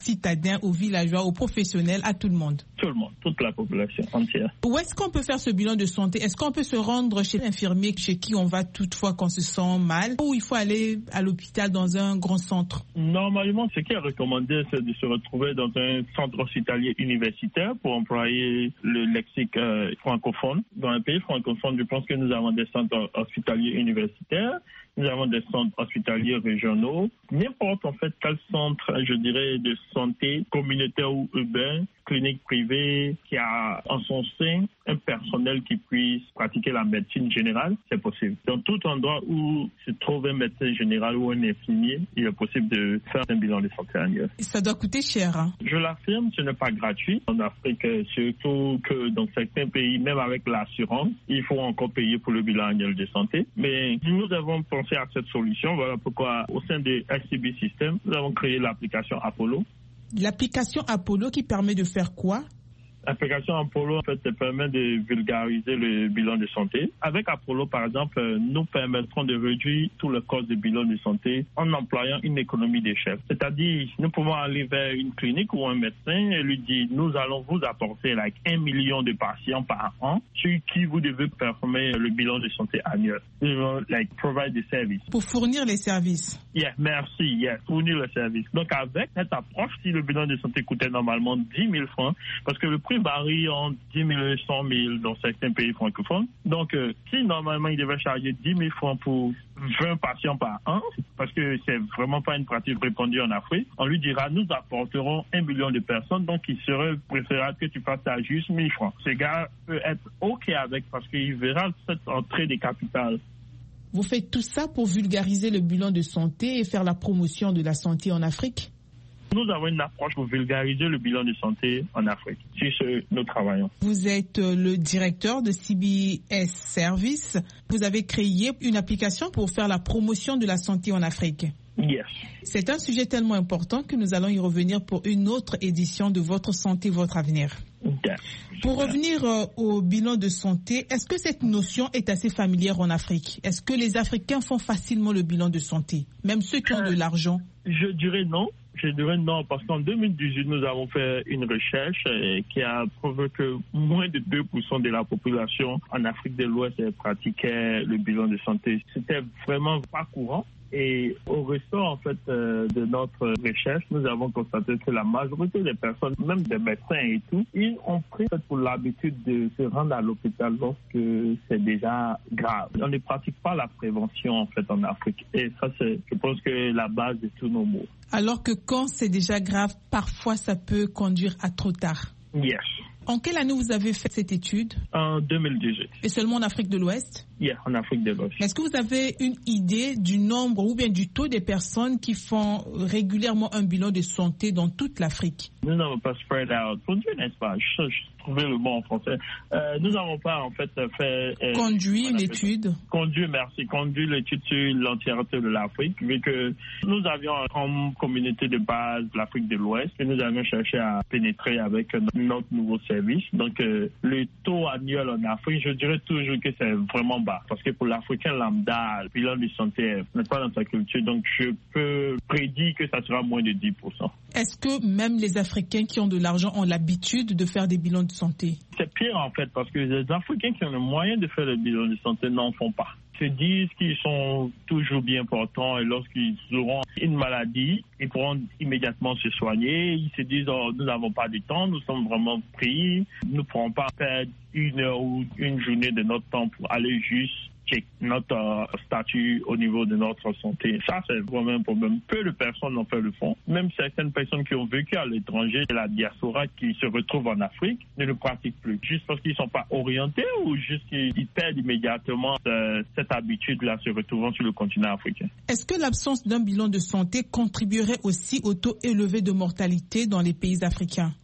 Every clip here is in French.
citadins, aux villageois, aux professionnels, à tout le monde? Tout le monde, toute la population entière. Où est-ce qu'on peut faire ce bilan de santé? Est-ce qu'on peut se rendre chez l'infirmier chez qui on va toutefois qu'on se sent mal, ou il faut aller à l'hôpital dans un grand centre? Normalement, ce qui est recommandé, c'est de se retrouver dans un centre hospitalier universitaire pour employer le lexique francophone. Dans un pays francophone, je pense que nous avons des centres hospitaliers universitaires, nous avons des centres hospitaliers régionaux, n'importe en fait quel centre, je dirais, de santé communautaire ou urbain, clinique privée, qui a en son sein un personnel qui puisse pratiquer la médecine générale, c'est possible. Dans tout endroit où se trouve un médecin général ou un infirmier, il est possible de faire un bilan de santé annuel. Ça doit coûter cher, hein? Je l'affirme, ce n'est pas gratuit. En Afrique, surtout que dans certains pays, même avec l'assurance, il faut encore payer pour le bilan annuel de santé. Mais nous avons pensé à cette solution. Voilà pourquoi, au sein de SCB System, nous avons créé l'application Apollo. L'application Apollo qui permet de faire quoi? L'application Apollo, en fait, permet de vulgariser le bilan de santé. Avec Apollo, par exemple, nous permettrons de réduire tout le cost du bilan de santé en employant une économie d'échelle. C'est-à-dire, nous pouvons aller vers une clinique ou un médecin et lui dire, nous allons vous apporter 1 million de patients par an sur qui vous devez performer le bilan de santé annuel. We will, provide the service. Pour fournir les services. Merci, fournir le service. Donc, avec cette approche, si le bilan de santé coûtait normalement 10 000 francs, parce que le prix varie entre 10 000 et 100 000 dans certains pays francophones. Donc, si normalement il devait charger 10 000 francs pour 20 patients par an, parce que c'est vraiment pas une pratique répandue en Afrique, on lui dira, nous apporterons 1 million de personnes, donc il serait préférable que tu fasses à juste 1 000 francs. Ce gars peut être OK avec, parce qu'il verra cette entrée des capitales. Vous faites tout ça pour vulgariser le bilan de santé et faire la promotion de la santé en Afrique? Nous avons une approche pour vulgariser le bilan de santé en Afrique. Sur ce, nous travaillons. Vous êtes le directeur de CBS Service. Vous avez créé une application pour faire la promotion de la santé en Afrique. Yes. C'est un sujet tellement important que nous allons y revenir pour une autre édition de Votre santé, votre avenir. Okay. Pour revenir au bilan de santé, est-ce que cette notion est assez familière en Afrique? Est-ce que les Africains font facilement le bilan de santé, même ceux qui ont de l'argent? Je dirais non. Parce qu'en 2018, nous avons fait une recherche qui a prouvé que moins de 2% de la population en Afrique de l'Ouest pratiquait le bilan de santé. C'était vraiment pas courant. Et au ressort, en fait, de notre recherche, nous avons constaté que la majorité des personnes, même des médecins et tout, ils ont pris pour l'habitude de se rendre à l'hôpital lorsque c'est déjà grave. On ne pratique pas la prévention, en fait, en Afrique. Et ça, c'est, je pense que la base de tous nos maux. Alors que quand c'est déjà grave, parfois ça peut conduire à trop tard. Yes. En quelle année vous avez fait cette étude? En 2018. Et seulement en Afrique de l'Ouest? En Afrique de l'Ouest. Est-ce que vous avez une idée du nombre ou bien du taux des personnes qui font régulièrement un bilan de santé dans toute l'Afrique? Nous n'avons pas spread out. Conduire, n'est-ce pas? Je trouvais le mot en français. Nous n'avons pas, en fait, fait... Conduit l'étude. Conduit l'étude sur l'entièreté de l'Afrique, vu que nous avions comme communauté de base l'Afrique de l'Ouest, et nous avions cherché à pénétrer avec notre nouveau service. Donc, le taux annuel en Afrique, je dirais toujours que c'est vraiment bas. Parce que pour l'Africain lambda, le bilan de santé n'est pas dans sa culture. Donc, je peux prédire que ça sera moins de 10%. Est-ce que même les Africains qui ont de l'argent ont l'habitude de faire des bilans de santé? C'est pire, en fait, parce que les Africains qui ont le moyen de faire le bilan de santé n'en font pas. Se disent qu'ils sont toujours bien portants et lorsqu'ils auront une maladie, ils pourront immédiatement se soigner. Ils se disent, nous n'avons pas de temps, nous sommes vraiment pris, nous ne pourrons pas perdre 1 heure ou une journée de notre temps pour aller juste check notre statut au niveau de notre santé. Ça, c'est vraiment un problème. Peu de personnes en fait le font. Même certaines personnes qui ont vécu à l'étranger, la diaspora qui se retrouve en Afrique, ne le pratiquent plus. Juste parce qu'ils ne sont pas orientés ou juste qu'ils perdent immédiatement cette habitude-là se retrouvant sur le continent africain. Est-ce que l'absence d'un bilan de santé contribuerait aussi au taux élevé de mortalité dans les pays africains?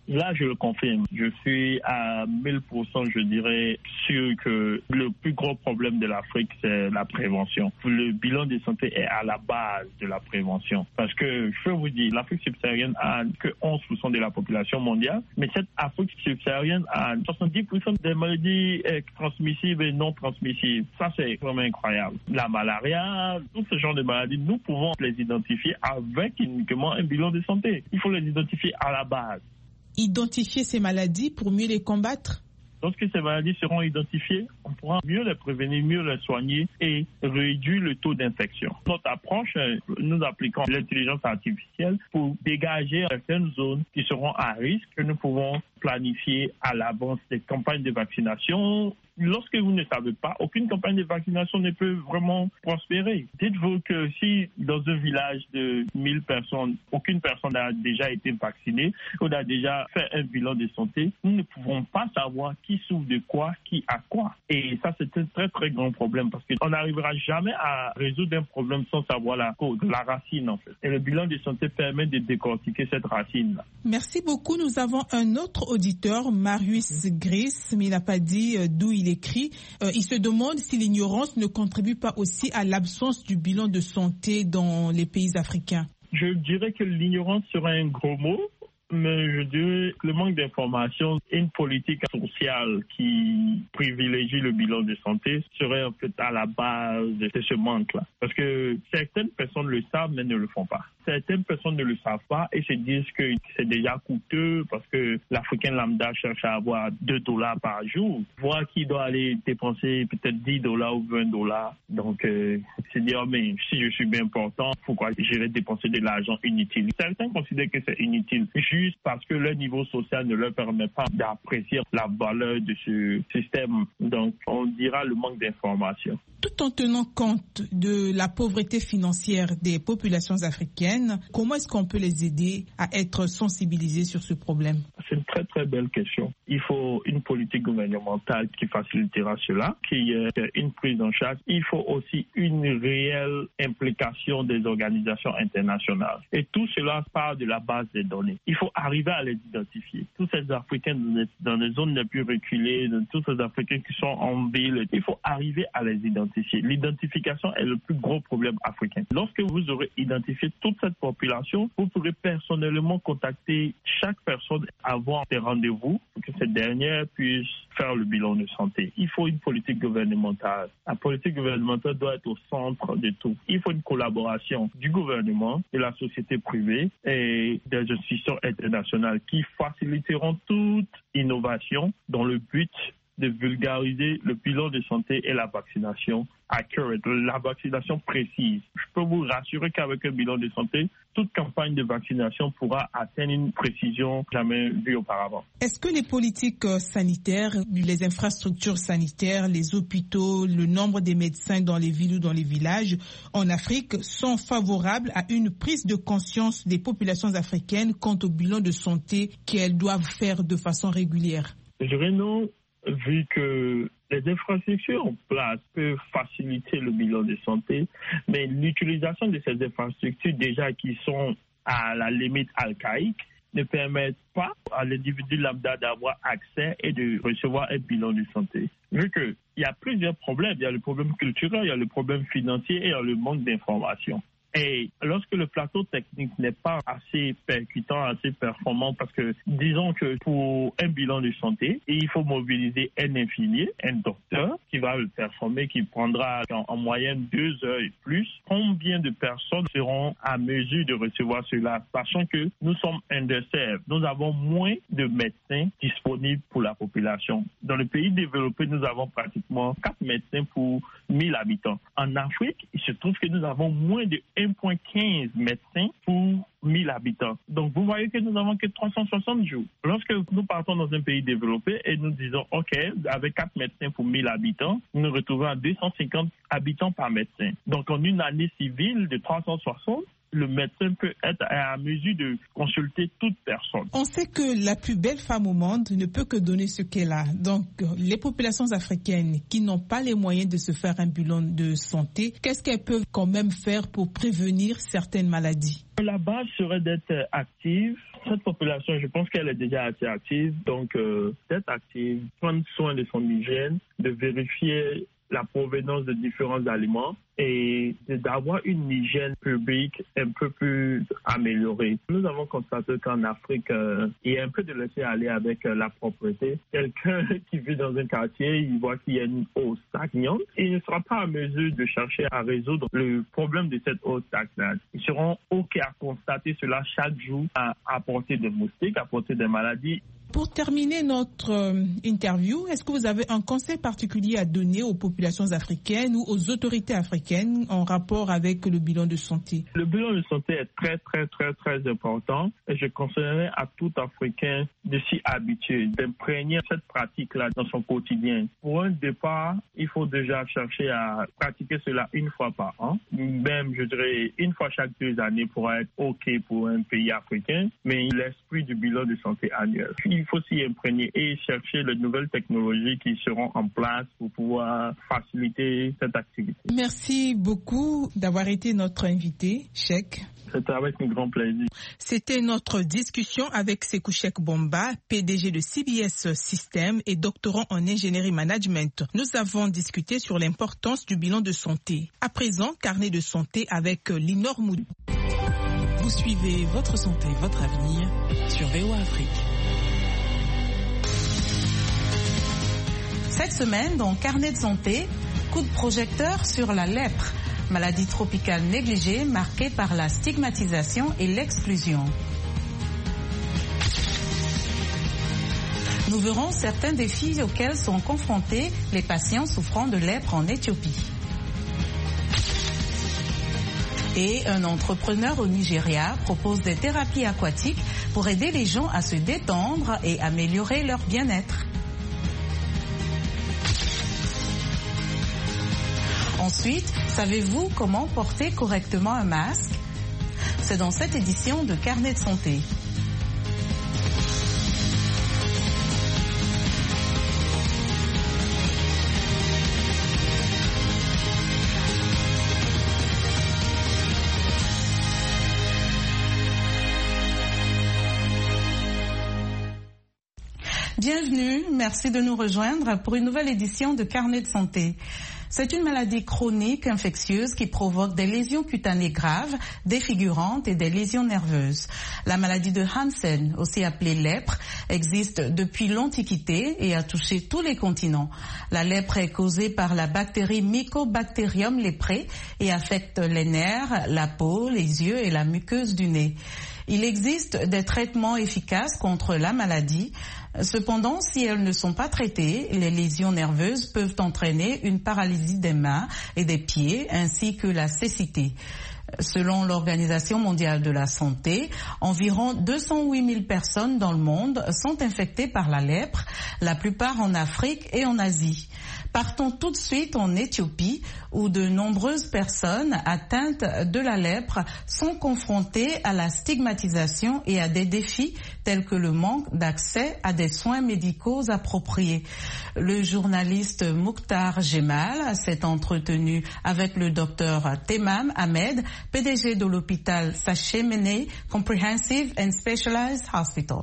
Là, je le confirme. Je suis à 1000%, je dirais, sûr que le plus gros problème de l'Afrique, c'est la prévention. Le bilan de santé est à la base de la prévention. Parce que, je peux vous dire, l'Afrique subsaharienne a que 11% de la population mondiale, mais cette Afrique subsaharienne a 70% des maladies transmissibles et non transmissibles. Ça, c'est vraiment incroyable. La malaria, tout ce genre de maladies, nous pouvons les identifier avec uniquement un bilan de santé. Il faut les identifier à la base. Identifier ces maladies pour mieux les combattre? Lorsque ces maladies seront identifiées, on pourra mieux les prévenir, mieux les soigner et réduire le taux d'infection. Notre approche, nous appliquons l'intelligence artificielle pour dégager certaines zones qui seront à risque que nous pouvons planifier à l'avance des campagnes de vaccination. Lorsque vous ne savez pas, aucune campagne de vaccination ne peut vraiment prospérer. Dites-vous que si dans un village de 1000 personnes, aucune personne n'a déjà été vaccinée ou n'a déjà fait un bilan de santé, nous ne pouvons pas savoir qui souffre de quoi, qui a quoi. Et ça, c'est un très très grand problème parce qu'on n'arrivera jamais à résoudre un problème sans savoir la cause, la racine en fait. Et le bilan de santé permet de décortiquer cette racine-là. Merci beaucoup. Nous avons un autre auditeur, Marius Gris, mais il n'a pas dit d'où il écrit. Il se demande si l'ignorance ne contribue pas aussi à l'absence du bilan de santé dans les pays africains. Je dirais que l'ignorance serait un gros mot, mais je dirais que le manque d'information et une politique sociale qui privilégie le bilan de santé serait en fait à la base de ce manque-là. Parce que certaines personnes le savent mais ne le font pas. Certaines personnes ne le savent pas et se disent que c'est déjà coûteux parce que l'Africain lambda cherche à avoir $2 par jour, voire qu'il doit aller dépenser peut-être $10 ou $20. Donc, c'est dire, mais si je suis bien portant, pourquoi j'irais dépenser de l'argent inutile? Certains considèrent que c'est inutile juste parce que leur niveau social ne leur permet pas d'apprécier la valeur de ce système. Donc, on dira le manque d'information. Tout en tenant compte de la pauvreté financière des populations africaines, comment est-ce qu'on peut les aider à être sensibilisés sur ce problème? C'est une très très belle question. Il faut une politique gouvernementale qui facilitera cela, qui est une prise en charge. Il faut aussi une réelle implication des organisations internationales. Et tout cela part de la base des données. Il faut arriver à les identifier. Tous ces Africains dans les zones les plus reculées, tous ces Africains qui sont en ville, il faut arriver à les identifier. L'identification est le plus gros problème africain. Lorsque vous aurez identifié toute cette population, vous pourrez personnellement contacter chaque personne avant des rendez-vous pour que cette dernière puisse faire le bilan de santé. Il faut une politique gouvernementale. La politique gouvernementale doit être au centre de tout. Il faut une collaboration du gouvernement, de la société privée et des institutions internationales qui faciliteront toute innovation dans le but de vulgariser le bilan de santé et la vaccination accurate, la vaccination précise. Je peux vous rassurer qu'avec un bilan de santé, toute campagne de vaccination pourra atteindre une précision jamais vue auparavant. Est-ce que les politiques sanitaires, les infrastructures sanitaires, les hôpitaux, le nombre des médecins dans les villes ou dans les villages en Afrique sont favorables à une prise de conscience des populations africaines quant au bilan de santé qu'elles doivent faire de façon régulière? Je dirais non. Vu que les infrastructures en place peuvent faciliter le bilan de santé, mais l'utilisation de ces infrastructures déjà qui sont à la limite archaïque ne permettent pas à l'individu lambda d'avoir accès et de recevoir un bilan de santé. Vu qu'il y a plusieurs problèmes, il y a le problème culturel, il y a le problème financier et il y a le manque d'information. Et lorsque le plateau technique n'est pas assez percutant, assez performant, parce que disons que pour un bilan de santé, il faut mobiliser un infirmier, un docteur qui va le performer, qui prendra en moyenne 2 heures et plus. Combien de personnes seront à mesure de recevoir cela, sachant que nous sommes underserved. Nous avons moins de médecins disponibles pour la population. Dans le pays développé, nous avons pratiquement 4 médecins pour 1000 habitants. En Afrique, il se trouve que nous avons moins de 1,15 médecins pour 1000 habitants. Donc, vous voyez que nous n'avons que 360 jours. Lorsque nous partons dans un pays développé et nous disons, OK, avec 4 médecins pour 1000 habitants, nous nous retrouvons à 250 habitants par médecin. Donc, en une année civile de 360, le médecin peut être à mesure de consulter toute personne. On sait que la plus belle femme au monde ne peut que donner ce qu'elle a. Donc, les populations africaines qui n'ont pas les moyens de se faire un bilan de santé, qu'est-ce qu'elles peuvent quand même faire pour prévenir certaines maladies? La base serait d'être active, Cette population, je pense qu'elle est déjà assez active. Donc, d'être active, prendre soin de son hygiène, de vérifier la provenance de différents aliments et d'avoir une hygiène publique un peu plus améliorée. Nous avons constaté qu'en Afrique, il y a un peu de laisser aller avec la propreté. Quelqu'un qui vit dans un quartier, il voit qu'il y a une eau stagnante et il ne sera pas en mesure de chercher à résoudre le problème de cette eau stagnante. Ils seront OK à constater cela chaque jour, à apporter des moustiques, à apporter des maladies. Pour terminer notre interview, est-ce que vous avez un conseil particulier à donner aux populations africaines ou aux autorités africaines en rapport avec le bilan de santé? Le bilan de santé est très, très, très, très important et je conseillerais à tout Africain de s'y habituer, d'imprégner cette pratique-là dans son quotidien. Pour un départ, il faut déjà chercher à pratiquer cela une fois par an. Même, je dirais, une fois chaque 2 années pourra être OK pour un pays africain, mais l'esprit du bilan de santé annuel. Il faut s'y imprégner et chercher les nouvelles technologies qui seront en place pour pouvoir faciliter cette activité. Merci beaucoup d'avoir été notre invité, Cheikh. C'était avec un grand plaisir. C'était notre discussion avec Sékou Cheikh Bomba, PDG de CBS Systems et doctorant en ingénierie management. Nous avons discuté sur l'importance du bilan de santé. À présent, carnet de santé avec Linor Moudou. Vous suivez Votre santé, votre avenir sur VOA Afrique. Cette semaine, dans Carnet de santé, coup de projecteur sur la lèpre, maladie tropicale négligée marquée par la stigmatisation et l'exclusion. Nous verrons certains défis auxquels sont confrontés les patients souffrant de lèpre en Éthiopie. Et un entrepreneur au Nigeria propose des thérapies aquatiques pour aider les gens à se détendre et améliorer leur bien-être. Ensuite, savez-vous comment porter correctement un masque? C'est dans cette édition de Carnet de santé. Bienvenue, merci de nous rejoindre pour une nouvelle édition de Carnet de santé. C'est une maladie chronique infectieuse qui provoque des lésions cutanées graves, défigurantes et des lésions nerveuses. La maladie de Hansen, aussi appelée lèpre, existe depuis l'Antiquité et a touché tous les continents. La lèpre est causée par la bactérie Mycobacterium leprae et affecte les nerfs, la peau, les yeux et la muqueuse du nez. Il existe des traitements efficaces contre la maladie. Cependant, si elles ne sont pas traitées, les lésions nerveuses peuvent entraîner une paralysie des mains et des pieds ainsi que la cécité. Selon l'Organisation mondiale de la santé, environ 208 000 personnes dans le monde sont infectées par la lèpre, la plupart en Afrique et en Asie. Partons tout de suite en Éthiopie, où de nombreuses personnes atteintes de la lèpre sont confrontées à la stigmatisation et à des défis tels que le manque d'accès à des soins médicaux appropriés. Le journaliste Mokhtar Jemal s'est entretenu avec le docteur Temam Ahmed, PDG de l'hôpital Sachemene Comprehensive and Specialized Hospital.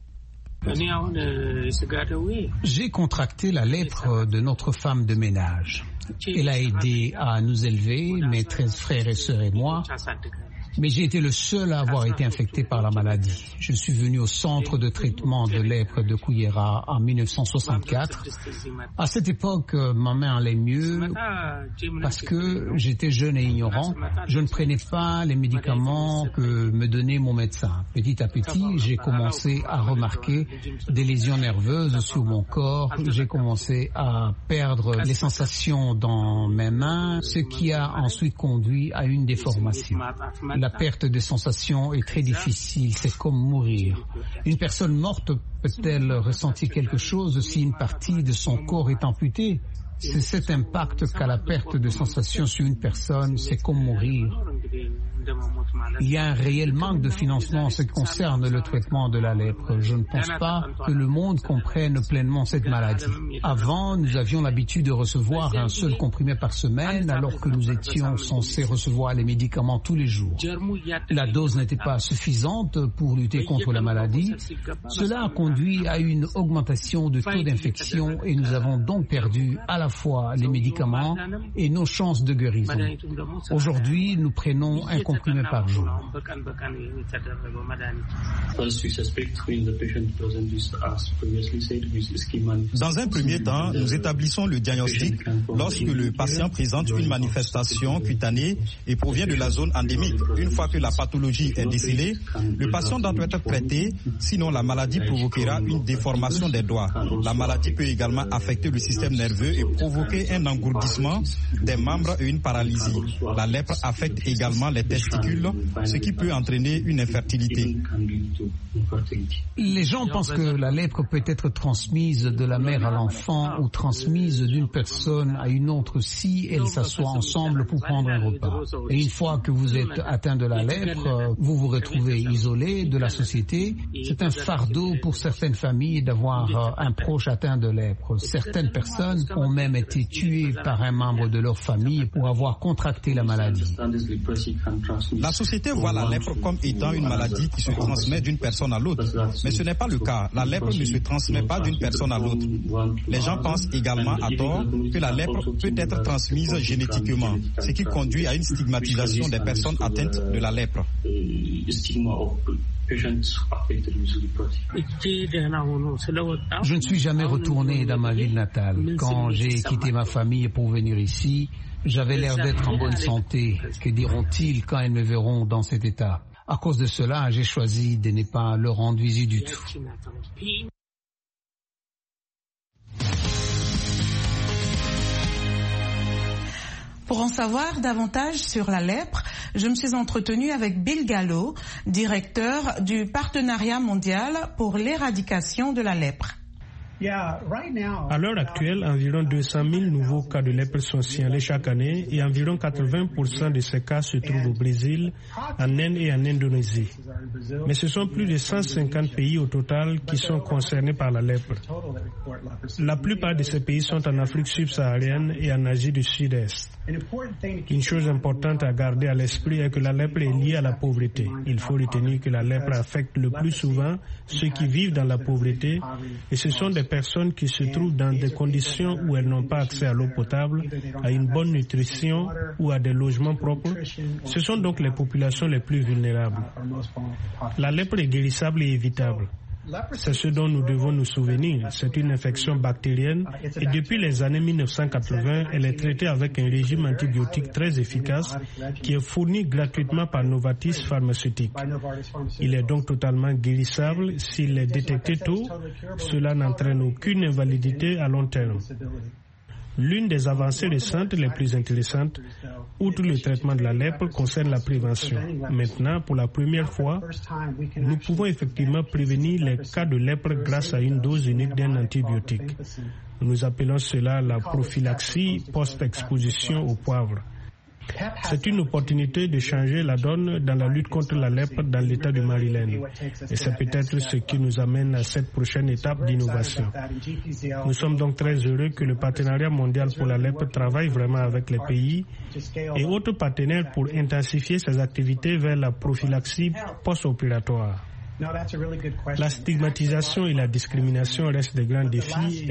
J'ai contracté la lèpre de notre femme de ménage. Elle a aidé à nous élever, mes 13 frères et sœurs et moi. Mais j'ai été le seul à avoir été infecté par la maladie. Je suis venu au centre de traitement de lèpre de Kouéra en 1964. À cette époque, ma main allait mieux parce que j'étais jeune et ignorant. Je ne prenais pas les médicaments que me donnait mon médecin. Petit à petit, j'ai commencé à remarquer des lésions nerveuses sur mon corps. J'ai commencé à perdre les sensations dans mes mains, ce qui a ensuite conduit à une déformation. La perte de sensation est très difficile, c'est comme mourir. Une personne morte peut-elle ressentir quelque chose si une partie de son corps est amputée? C'est cet impact qu'a la perte de sensation sur une personne, c'est comme mourir. Il y a un réel manque de financement en ce qui concerne le traitement de la lèpre. Je ne pense pas que le monde comprenne pleinement cette maladie. Avant, nous avions l'habitude de recevoir un seul comprimé par semaine, alors que nous étions censés recevoir les médicaments tous les jours. La dose n'était pas suffisante pour lutter contre la maladie. Cela a conduit à une augmentation de taux d'infection et nous avons donc perdu à la fois les médicaments et nos chances de guérison. Aujourd'hui, nous prenons un comprimé par jour. Dans un premier temps, nous établissons le diagnostic lorsque le patient présente une manifestation cutanée et provient de la zone endémique. Une fois que la pathologie est décelée, le patient doit être traité, sinon la maladie provoquera une déformation des doigts. La maladie peut également affecter le système nerveux et provoquer un engourdissement des membres et une paralysie. La lèpre affecte également les testicules, ce qui peut entraîner une infertilité. Les gens pensent que la lèpre peut être transmise de la mère à l'enfant ou transmise d'une personne à une autre si elles s'assoient ensemble pour prendre un repas. Et une fois que vous êtes atteint de la lèpre, vous vous retrouvez isolé de la société. C'est un fardeau pour certaines familles d'avoir un proche atteint de lèpre. Certaines personnes ont même été tuées par un membre de leur famille pour avoir contracté la maladie. La société voit la lèpre comme étant une maladie qui se transmet d'une personne à l'autre. Mais ce n'est pas le cas. La lèpre ne se transmet pas d'une personne à l'autre. Les gens pensent également à tort que la lèpre peut être transmise génétiquement, ce qui conduit à une stigmatisation des personnes atteintes de la lèpre. Je ne suis jamais retourné dans ma ville natale. Quand j'ai quitté ma famille pour venir ici, j'avais l'air d'être en bonne santé. Que diront-ils quand ils me verront dans cet état? À cause de cela, j'ai choisi de ne pas leur rendre visite du tout. Pour en savoir davantage sur la lèpre, je me suis entretenue avec Bill Gallo, directeur du Partenariat mondial pour l'éradication de la lèpre. À l'heure actuelle, environ 200 000 nouveaux cas de lèpre sont signalés chaque année et environ 80% de ces cas se trouvent au Brésil, en Inde et en Indonésie. Mais ce sont plus de 150 pays au total qui sont concernés par la lèpre. La plupart de ces pays sont en Afrique subsaharienne et en Asie du Sud-Est. Une chose importante à garder à l'esprit est que la lèpre est liée à la pauvreté. Il faut retenir que la lèpre affecte le plus souvent ceux qui vivent dans la pauvreté et ce sont des personnes qui se trouvent dans des conditions où elles n'ont pas accès à l'eau potable, à une bonne nutrition ou à des logements propres. Ce sont donc les populations les plus vulnérables. La lèpre est guérissable et évitable. C'est ce dont nous devons nous souvenir. C'est une infection bactérienne et depuis les années 1980, elle est traitée avec un régime antibiotique très efficace qui est fourni gratuitement par Novartis Pharmaceutique. Il est donc totalement guérissable s'il est détecté tôt. Cela n'entraîne aucune invalidité à long terme. L'une des avancées récentes les plus intéressantes, outre le traitement de la lèpre, concerne la prévention. Maintenant, pour la première fois, nous pouvons effectivement prévenir les cas de lèpre grâce à une dose unique d'un antibiotique. Nous appelons cela la prophylaxie post-exposition au poivre. C'est une opportunité de changer la donne dans la lutte contre la lèpre dans l'État du Maryland. Et c'est peut-être ce qui nous amène à cette prochaine étape d'innovation. Nous sommes donc très heureux que le Partenariat mondial pour la lèpre travaille vraiment avec les pays et autres partenaires pour intensifier ses activités vers la prophylaxie post-opératoire. La stigmatisation et la discrimination restent de grands défis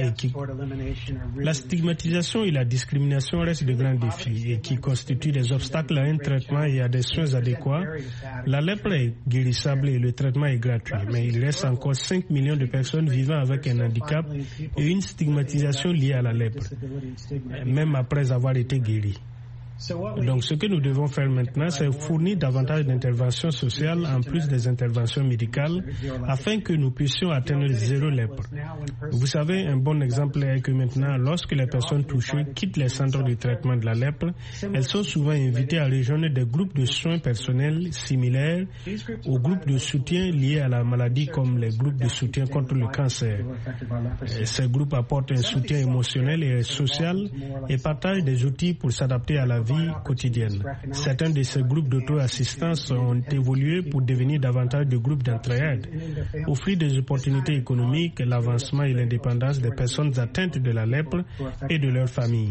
et qui constituent des obstacles à un traitement et à des soins adéquats. La lèpre est guérissable et le traitement est gratuit, mais il reste encore 5 millions de personnes vivant avec un handicap et une stigmatisation liée à la lèpre, même après avoir été guéris. Donc ce que nous devons faire maintenant, c'est fournir davantage d'interventions sociales en plus des interventions médicales afin que nous puissions atteindre zéro lèpre. Vous savez, un bon exemple est que maintenant, lorsque les personnes touchées quittent les centres de traitement de la lèpre, elles sont souvent invitées à rejoindre des groupes de soins personnels similaires aux groupes de soutien liés à la maladie comme les groupes de soutien contre le cancer. Ces groupes apportent un soutien émotionnel et social et partagent des outils pour s'adapter à la vie quotidienne. Certains de ces groupes d'auto-assistance ont évolué pour devenir davantage de groupes d'entraide, offrir des opportunités économiques, l'avancement et l'indépendance des personnes atteintes de la lèpre et de leurs familles.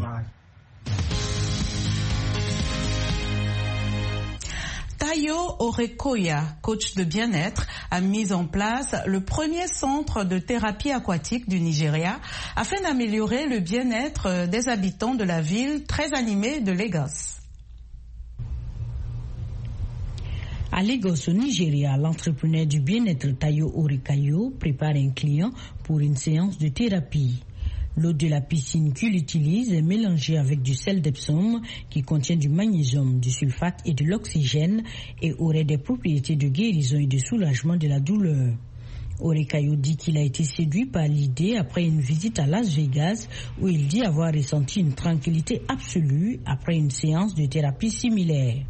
Tayo Orekoya, coach de bien-être, a mis en place le premier centre de thérapie aquatique du Nigeria afin d'améliorer le bien-être des habitants de la ville très animée de Lagos. À Lagos, au Nigeria, l'entrepreneur du bien-être Tayo Orekoya prépare un client pour une séance de thérapie. L'eau de la piscine qu'il utilise est mélangée avec du sel d'Epsom qui contient du magnésium, du sulfate et de l'oxygène et aurait des propriétés de guérison et de soulagement de la douleur. Orekoya dit qu'il a été séduit par l'idée après une visite à Las Vegas où il dit avoir ressenti une tranquillité absolue après une séance de thérapie similaire.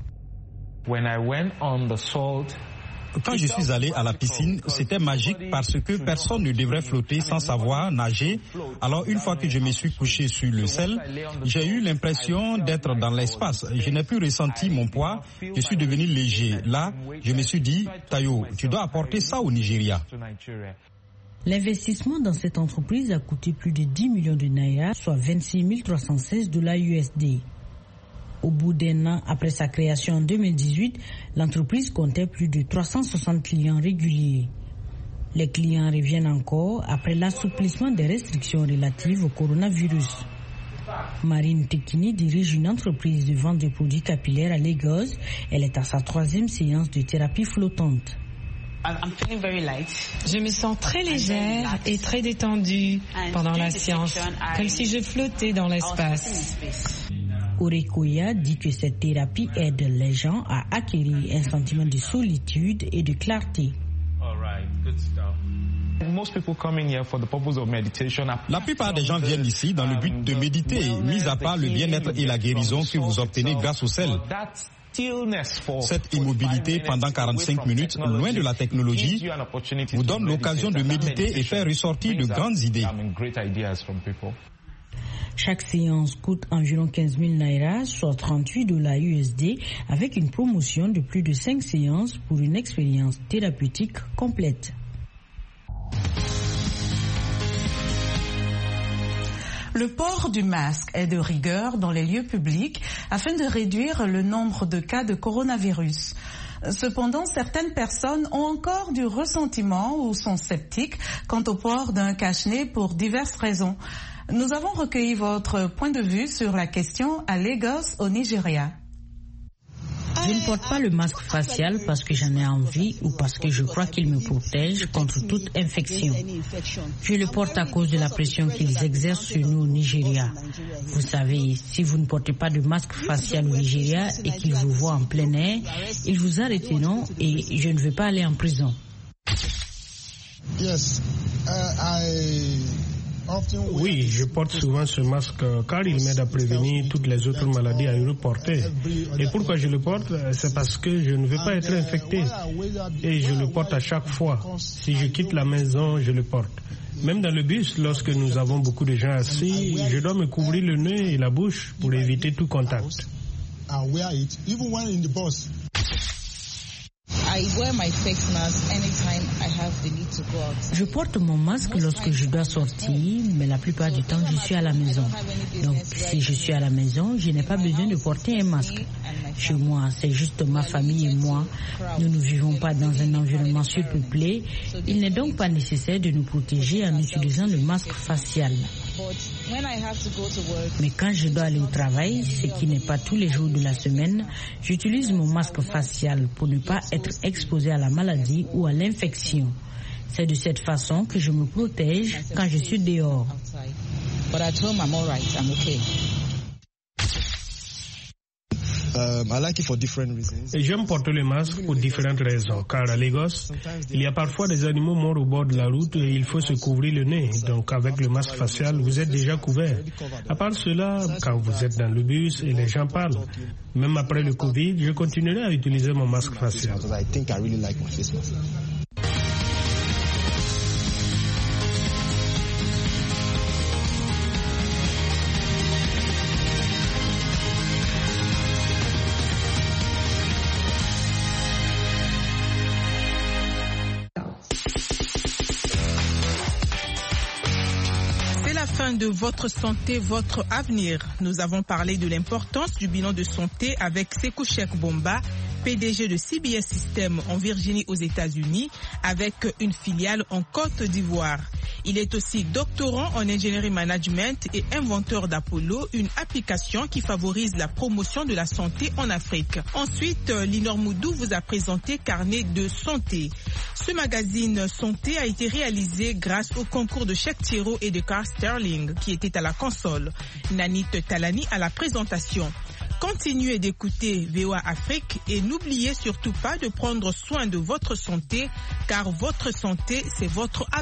Quand je suis allé à la piscine, c'était magique parce que personne ne devrait flotter sans savoir nager. Alors une fois que je me suis couché sur le sel, j'ai eu l'impression d'être dans l'espace. Je n'ai plus ressenti mon poids, je suis devenu léger. Là, je me suis dit, Tayo, tu dois apporter ça au Nigeria. L'investissement dans cette entreprise a coûté plus de 10 millions de naira, soit 26 316 $ USD. Au bout d'un an après sa création en 2018, l'entreprise comptait plus de 360 clients réguliers. Les clients reviennent encore après l'assouplissement des restrictions relatives au coronavirus. Marine Tekini dirige une entreprise de vente de produits capillaires à Lagos. Elle est à sa 3e séance de thérapie flottante. Je me sens très légère et très détendue pendant la séance, comme si je flottais dans l'espace. Orekoya dit que cette thérapie aide les gens à acquérir un sentiment de solitude et de clarté. La plupart des gens viennent ici dans le but de méditer, mis à part le bien-être et la guérison que vous obtenez grâce au sel. Cette immobilité pendant 45 minutes, loin de la technologie, vous donne l'occasion de méditer et faire ressortir de grandes idées. Chaque séance coûte environ 15 000 naira, soit 38 $ USD, avec une promotion de plus de 5 séances pour une expérience thérapeutique complète. Le port du masque est de rigueur dans les lieux publics afin de réduire le nombre de cas de coronavirus. Cependant, certaines personnes ont encore du ressentiment ou sont sceptiques quant au port d'un cache-nez pour diverses raisons. Nous avons recueilli votre point de vue sur la question à Lagos, au Nigeria. Je ne porte pas le masque facial parce que j'en ai envie ou parce que je crois qu'il me protège contre toute infection. Je le porte à cause de la pression qu'ils exercent sur nous au Nigeria. Vous savez, si vous ne portez pas de masque facial au Nigeria et qu'ils vous voient en plein air, ils vous arrêteront et je ne veux pas aller en prison. Oui, je porte souvent ce masque car il m'aide à prévenir toutes les autres maladies à le porter. Et pourquoi je le porte? C'est parce que je ne veux pas être infecté. Et je le porte à chaque fois. Si je quitte la maison, je le porte. Même dans le bus, lorsque nous avons beaucoup de gens assis, je dois me couvrir le nez et la bouche pour éviter tout contact. Je porte mon masque lorsque je dois sortir, mais la plupart du temps, je suis à la maison. Donc, si je suis à la maison, je n'ai pas besoin de porter un masque. Chez moi, c'est juste ma famille et moi. Nous ne vivons pas dans un environnement surpeuplé. Il n'est donc pas nécessaire de nous protéger en utilisant le masque facial. Mais quand je dois aller au travail, ce qui n'est pas tous les jours de la semaine, j'utilise mon masque facial pour ne pas être exposé à la maladie ou à l'infection. C'est de cette façon que je me protège quand je suis dehors. J'aime porter le masque pour différentes raisons, car à Lagos, il y a parfois des animaux morts au bord de la route et il faut se couvrir le nez. Donc avec le masque facial, vous êtes déjà couvert. À part cela, quand vous êtes dans le bus et les gens parlent, même après le Covid, je continuerai à utiliser mon masque facial. fin de Votre santé, votre avenir. Nous avons parlé de l'importance du bilan de santé avec Sekou Cheikh Bomba, PDG de CBS System en Virginie aux États-Unis, avec une filiale en Côte d'Ivoire. Il est aussi doctorant en ingénierie management et inventeur d'Apollo, une application qui favorise la promotion de la santé en Afrique. Ensuite, Linor Moudou vous a présenté Carnet de santé. Ce magazine santé a été réalisé grâce au concours de Cheikh Thiro et de Carl Sterling qui était à la console. Nanit Talani à la présentation. Continuez d'écouter VOA Afrique et n'oubliez surtout pas de prendre soin de votre santé car votre santé, c'est votre avenir.